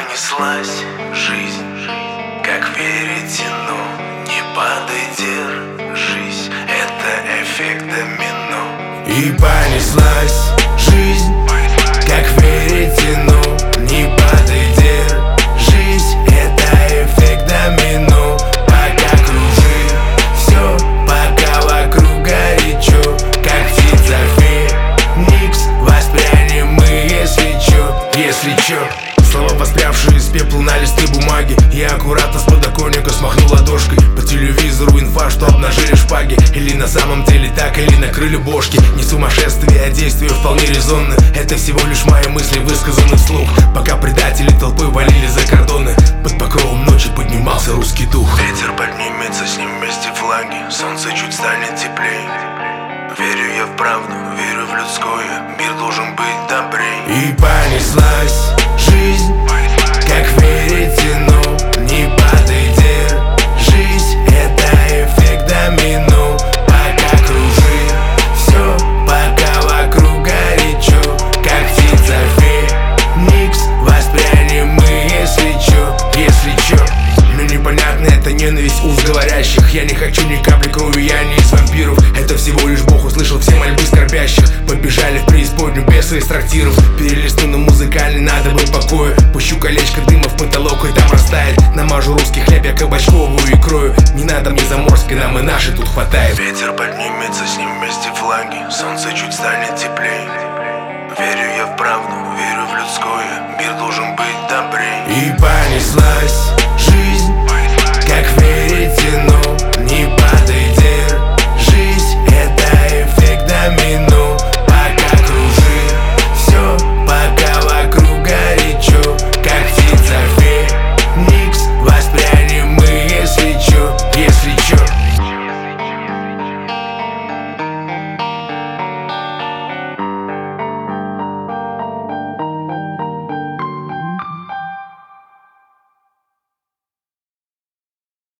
понеслась жизнь, как веретено. Не падай, держись, это эффект домино. И понеслась жизнь, как веретено. Не падай, держись, это эффект домино. Пока кружи все, пока вокруг горячо, как птица феникс, воспрянем мы, если чё. Слова, воспрявшие из пепла на листе бумаги. Я аккуратно с подоконника смахнул ладошкой. По телевизору инфа, что обнажили шпаги. Или на самом деле так, или накрыли бошки. Не сумасшествие, а действие вполне резонны. Это всего лишь мои мысли, высказаны вслух. Пока предатели толпой валили за кордоны, под покровом ночи поднимался русский дух. Ветер поднимется, с ним вместе флаги. Солнце чуть станет теплее. Верю я в правду, верю в людское. Мир должен быть добрей. И понеслась жизнь, как веретено. Не падай, держись, это эффект домино. Пока кружи все, пока вокруг горячо, как птица феникс, воспрянем мы, если чё. Но непонятно это ненависть уст говорящих. Я не хочу ни капли крови, я не из вампиров. Это всего лишь Бог услышал все мольбы скорбящих. Побежали в преисподнюю бесы из трактиров. Перелистну на музыкальный, надо бы покоя. Пущу колечко дыма в потолок, и там растает. Намажу русский хлеб, я кабачковую икрою. Не надо мне заморской, нам и нашей тут хватает. Ветер поднимется, с ним вместе флаги. Солнце чуть станет теплее. Верю я в правду, верю в людское. Мир должен быть добрей. И понеслась